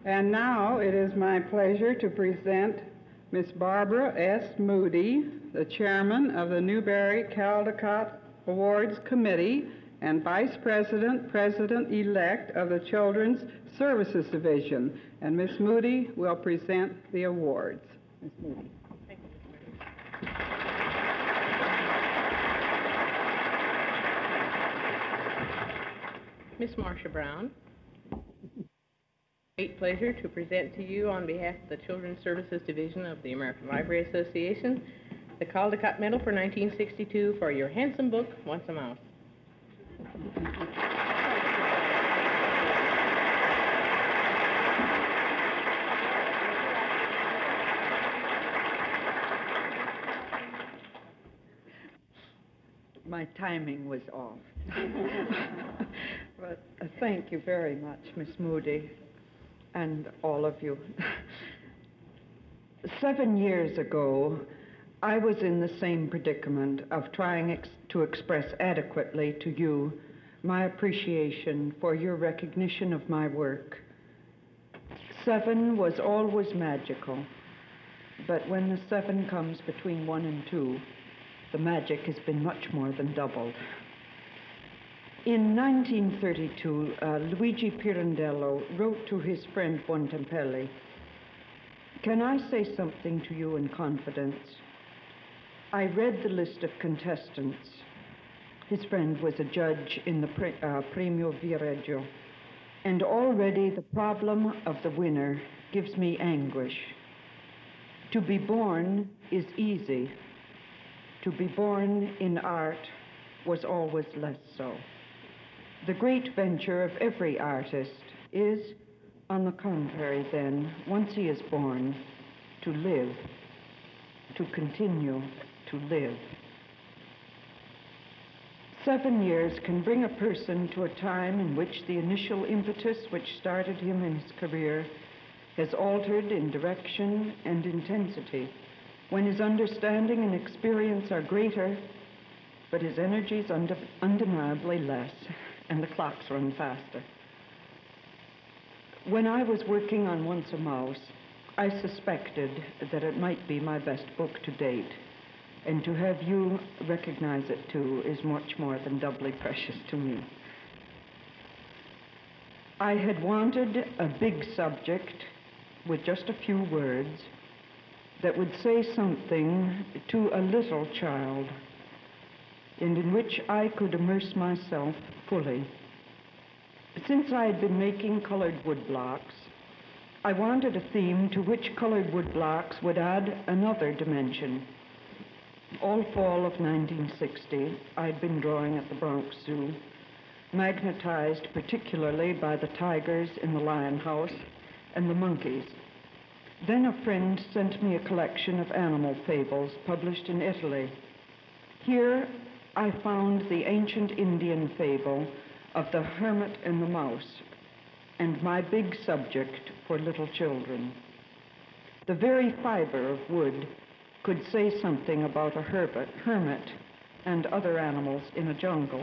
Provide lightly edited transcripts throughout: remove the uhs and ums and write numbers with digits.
And now it is my pleasure to present Miss Barbara S. Moody, the chairman of the Newberry Caldecott Awards Committee and Vice President, President-elect of the Children's Services Division. And Miss Moody will present the awards. Miss Moody. Thank you, Miss Marcia Brown. Great pleasure to present to you on behalf of the Children's Services Division of the American Library Association the Caldecott Medal for 1962 for your handsome book, Once a Mouse. My timing was off. But thank you very much, Miss Moody, and all of you. 7 years ago, I was in the same predicament of trying to express adequately to you my appreciation for your recognition of my work. 7 was always magical, but when the 7 comes between 1 and 2, the magic has been much more than doubled. In 1932, Luigi Pirandello wrote to his friend Bontempelli, "Can I say something to you in confidence? I read the list of contestants." His friend was a judge in the Premio Viareggio, "and already the problem of the winner gives me anguish. To be born is easy. To be born in art was always less so. The great venture of every artist is, on the contrary then, once he is born, to live, to continue to live." 7 years can bring a person to a time in which the initial impetus which started him in his career has altered in direction and intensity, when his understanding and experience are greater, but his energies undeniably less, and the clocks run faster. When I was working on Once a Mouse, I suspected that it might be my best book to date, and to have you recognize it too is much more than doubly precious to me. I had wanted a big subject with just a few words that would say something to a little child, and in which I could immerse myself fully. Since I had been making colored wood blocks, I wanted a theme to which colored wood blocks would add another dimension. All fall of 1960, I'd been drawing at the Bronx Zoo, magnetized particularly by the tigers in the lion house and the monkeys. Then a friend sent me a collection of animal fables published in Italy. Here I found the ancient Indian fable of the hermit and the mouse, and my big subject for little children. The very fiber of wood could say something about a hermit and other animals in a jungle.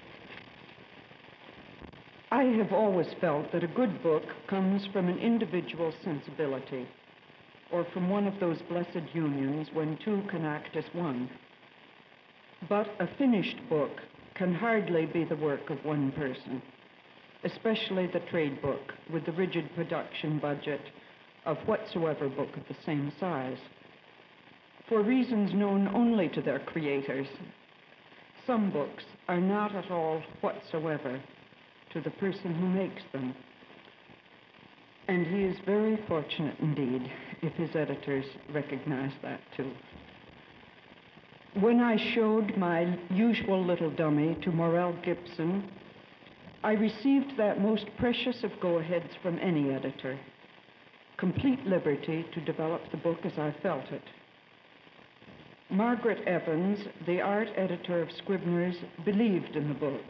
I have always felt that a good book comes from an individual sensibility, or from one of those blessed unions when two can act as one. But a finished book can hardly be the work of one person, especially the trade book with the rigid production budget of whatsoever book of the same size. For reasons known only to their creators, some books are not at all whatsoever to the person who makes them. And he is very fortunate indeed if his editors recognize that too. When I showed my usual little dummy to Morel Gibson, I received that most precious of go-aheads from any editor, complete liberty to develop the book as I felt it. Margaret Evans, the art editor of Scribner's, believed in the book.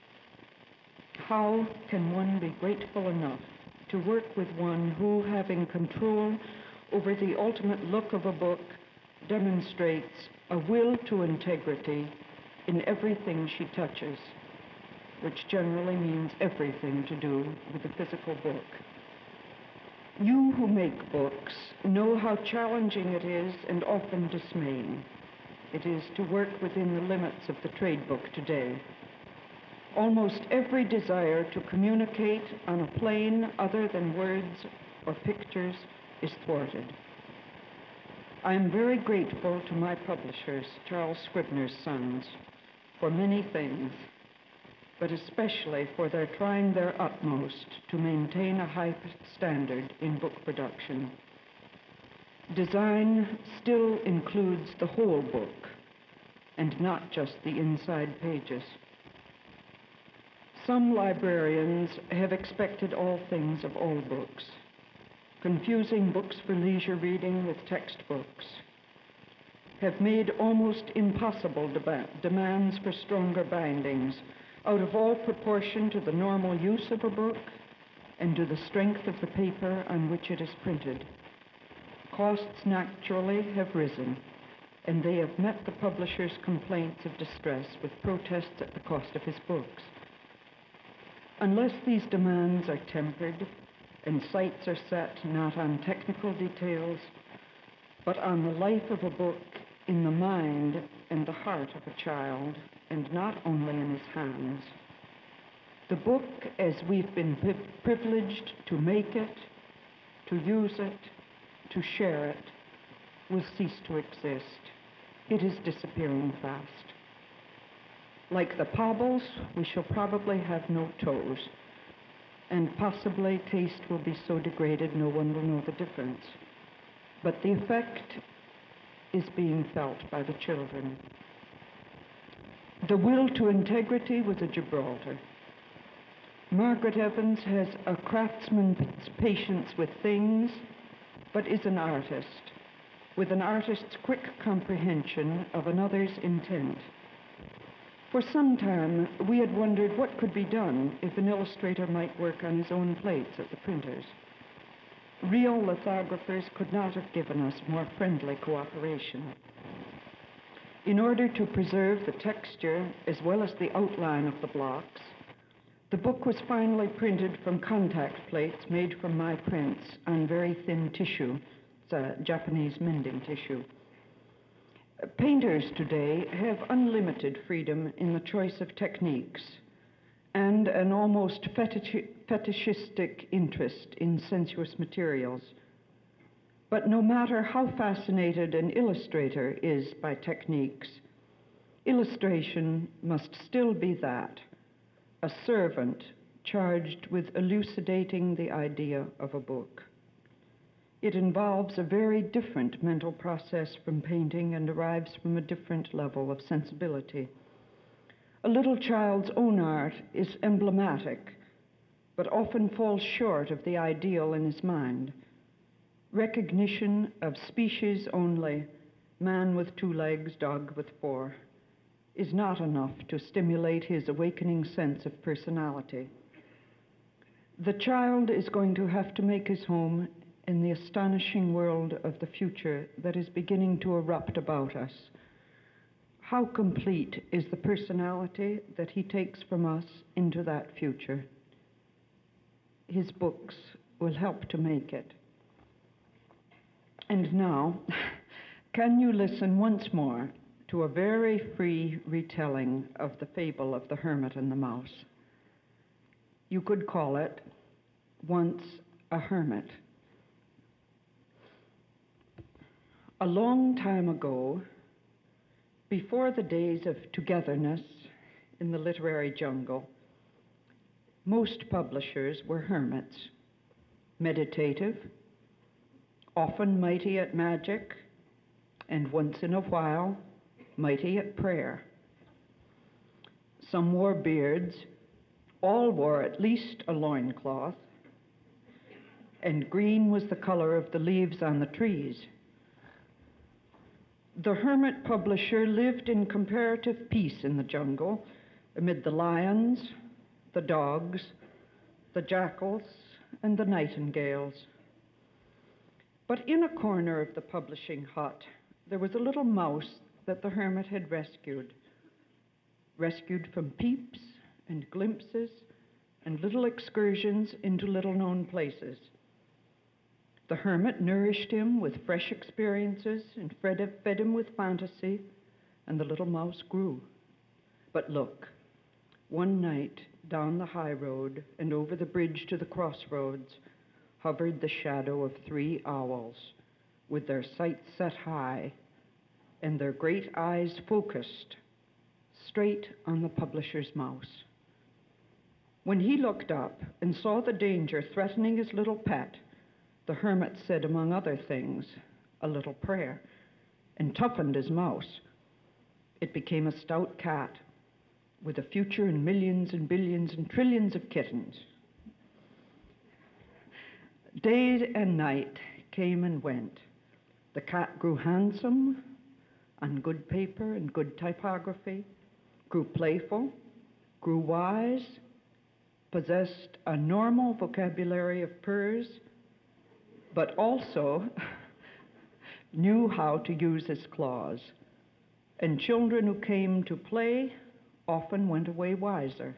How can one be grateful enough to work with one who, having control over the ultimate look of a book, demonstrates a will to integrity in everything she touches, which generally means everything to do with the physical book. You who make books know how challenging it is and often dismaying it is to work within the limits of the trade book today. Almost every desire to communicate on a plane other than words or pictures is thwarted. I am very grateful to my publishers, Charles Scribner's Sons, for many things, but especially for their trying their utmost to maintain a high standard in book production. Design still includes the whole book and not just the inside pages. Some librarians have expected all things of all books, confusing books for leisure reading with textbooks, have made almost impossible demands for stronger bindings out of all proportion to the normal use of a book and to the strength of the paper on which it is printed. Costs naturally have risen, and they have met the publisher's complaints of distress with protests at the cost of his books. Unless these demands are tempered and sights are set not on technical details, but on the life of a book in the mind and the heart of a child, and not only in his hands, the book, as we've been privileged to make it, to use it, to share it, will cease to exist. It is disappearing fast. Like the Pobbles, we shall probably have no toes, and possibly taste will be so degraded no one will know the difference. But the effect is being felt by the children. The will to integrity was a Gibraltar. Margaret Evans has a craftsman's patience with things, but is an artist, with an artist's quick comprehension of another's intent. For some time, we had wondered what could be done if an illustrator might work on his own plates at the printers. Real lithographers could not have given us more friendly cooperation. In order to preserve the texture as well as the outline of the blocks, the book was finally printed from contact plates made from my prints on very thin tissue. It's a Japanese mending tissue. Painters today have unlimited freedom in the choice of techniques and an almost fetishistic interest in sensuous materials. But no matter how fascinated an illustrator is by techniques, illustration must still be that, a servant charged with elucidating the idea of a book. It involves a very different mental process from painting and arrives from a different level of sensibility. A little child's own art is emblematic, but often falls short of the ideal in his mind. Recognition of species only, man with 2 legs, dog with 4, is not enough to stimulate his awakening sense of personality. The child is going to have to make his home in the astonishing world of the future that is beginning to erupt about us. How complete is the personality that he takes from us into that future? His books will help to make it. And now, can you listen once more to a very free retelling of the fable of the Hermit and the Mouse? You could call it Once a Hermit. A long time ago, before the days of togetherness in the literary jungle, most publishers were hermits, meditative, often mighty at magic, and once in a while, mighty at prayer. Some wore beards, all wore at least a loincloth, and green was the color of the leaves on the trees. The hermit publisher lived in comparative peace in the jungle, amid the lions, the dogs, the jackals, and the nightingales. But in a corner of the publishing hut, there was a little mouse that the hermit had rescued from peeps and glimpses and little excursions into little-known places. The hermit nourished him with fresh experiences and fed him with fantasy, and the little mouse grew. But look, one night down the high road and over the bridge to the crossroads hovered the shadow of 3 owls, with their sights set high and their great eyes focused straight on the publisher's mouse. When he looked up and saw the danger threatening his little pet, the hermit said, among other things, a little prayer, and toughened his mouse. It became a stout cat with a future in millions and billions and trillions of kittens. Day and night came and went. The cat grew handsome on good paper and good typography, grew playful, grew wise, possessed a normal vocabulary of purrs, but also knew how to use his claws. And children who came to play often went away wiser.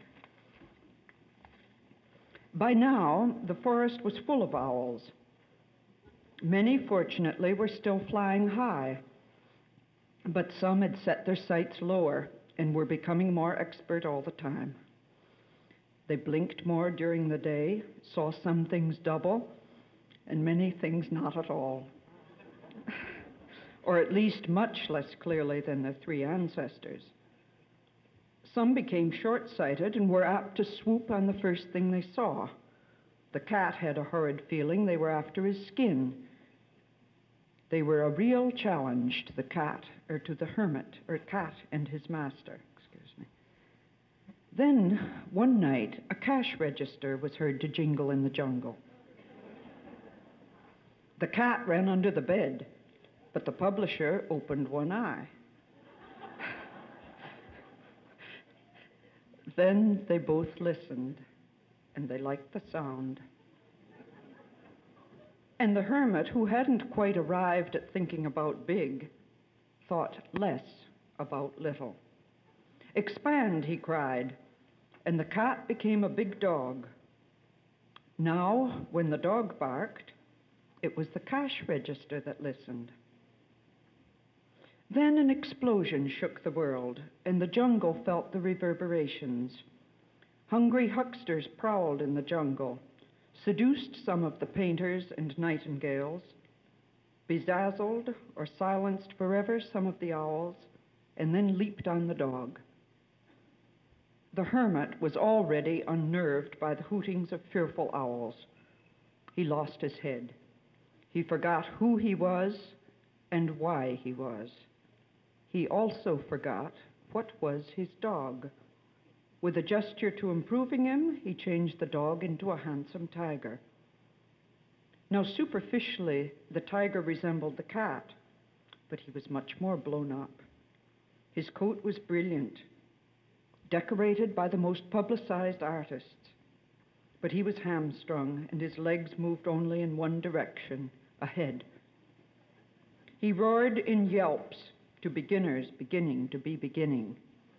By now, the forest was full of owls. Many, fortunately, were still flying high, but some had set their sights lower and were becoming more expert all the time. They blinked more during the day, saw some things double, and many things not at all, or at least much less clearly than their 3 ancestors. Some became short-sighted and were apt to swoop on the first thing they saw. The cat had a horrid feeling they were after his skin. They were a real challenge to the cat, or to the hermit, or cat and his master, Then, one night, a cash register was heard to jingle in the jungle. The cat ran under the bed, but the publisher opened one eye. Then they both listened, and they liked the sound. And the hermit, who hadn't quite arrived at thinking about big, thought less about little. "Expand," he cried, and the cat became a big dog. Now, when the dog barked, it was the cash register that listened. Then an explosion shook the world, and the jungle felt the reverberations. Hungry hucksters prowled in the jungle, seduced some of the painters and nightingales, bedazzled or silenced forever some of the owls, and then leaped on the dog. The hermit was already unnerved by the hootings of fearful owls. He lost his head. He forgot who he was and why he was. He also forgot what was his dog. With a gesture to improving him, he changed the dog into a handsome tiger. Now, superficially, the tiger resembled the cat, but he was much more blown up. His coat was brilliant, decorated by the most publicized artists, but he was hamstrung, and his legs moved only in one direction, ahead. He roared in yelps to beginners beginning to be beginning.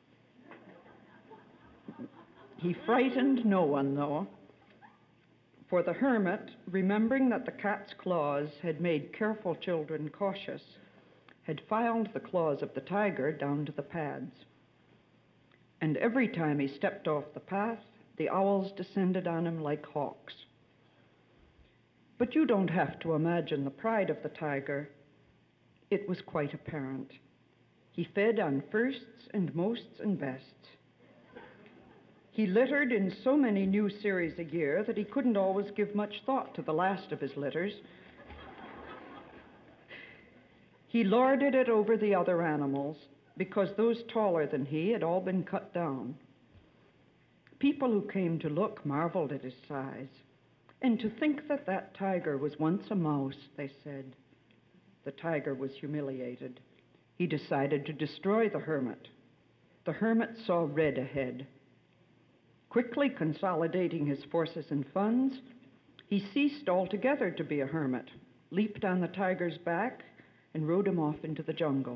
He frightened no one, though, for the hermit, remembering that the cat's claws had made careful children cautious, had filed the claws of the tiger down to the pads. And every time he stepped off the path, the owls descended on him like hawks. But you don't have to imagine the pride of the tiger. It was quite apparent. He fed on firsts and mosts and bests. He littered in so many new series a year that he couldn't always give much thought to the last of his litters. He lorded it over the other animals because those taller than he had all been cut down. People who came to look marveled at his size. And to think that that tiger was once a mouse, they said. The tiger was humiliated. He decided to destroy the hermit. The hermit saw red ahead. Quickly consolidating his forces and funds, he ceased altogether to be a hermit, leaped on the tiger's back, and rode him off into the jungle.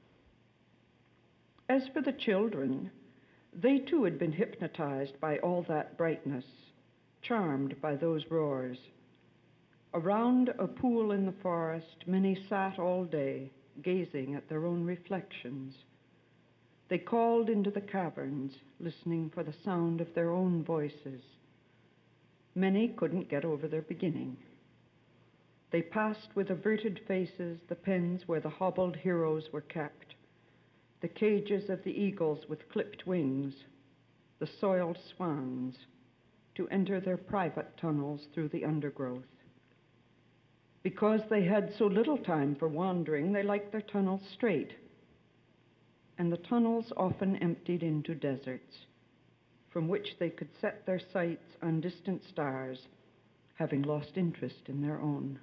As for the children, they too had been hypnotized by all that brightness, charmed by those roars. Around a pool in the forest, many sat all day, gazing at their own reflections. They called into the caverns, listening for the sound of their own voices. Many couldn't get over their beginning. They passed with averted faces the pens where the hobbled heroes were kept, the cages of the eagles with clipped wings, the soiled swans, to enter their private tunnels through the undergrowth. Because they had so little time for wandering, they liked their tunnels straight, and the tunnels often emptied into deserts, from which they could set their sights on distant stars, having lost interest in their own.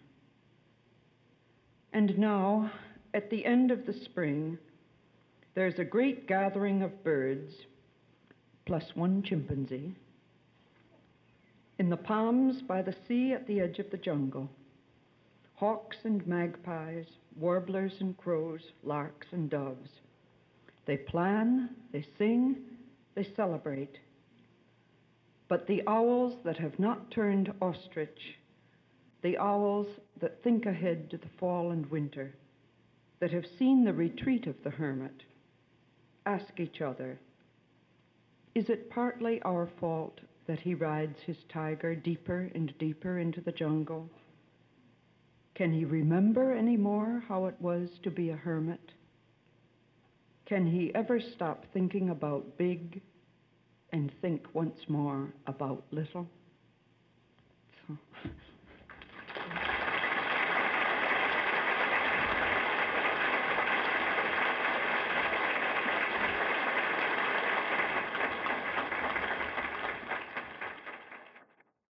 And now, at the end of the spring, there's a great gathering of birds, plus one chimpanzee, in the palms by the sea at the edge of the jungle. Hawks and magpies, warblers and crows, larks and doves. They plan, they sing, they celebrate. But the owls that have not turned ostrich, the owls that think ahead to the fall and winter, that have seen the retreat of the hermit, ask each other, is it partly our fault that he rides his tiger deeper and deeper into the jungle? Can he remember any more how it was to be a hermit? Can he ever stop thinking about big and think once more about little?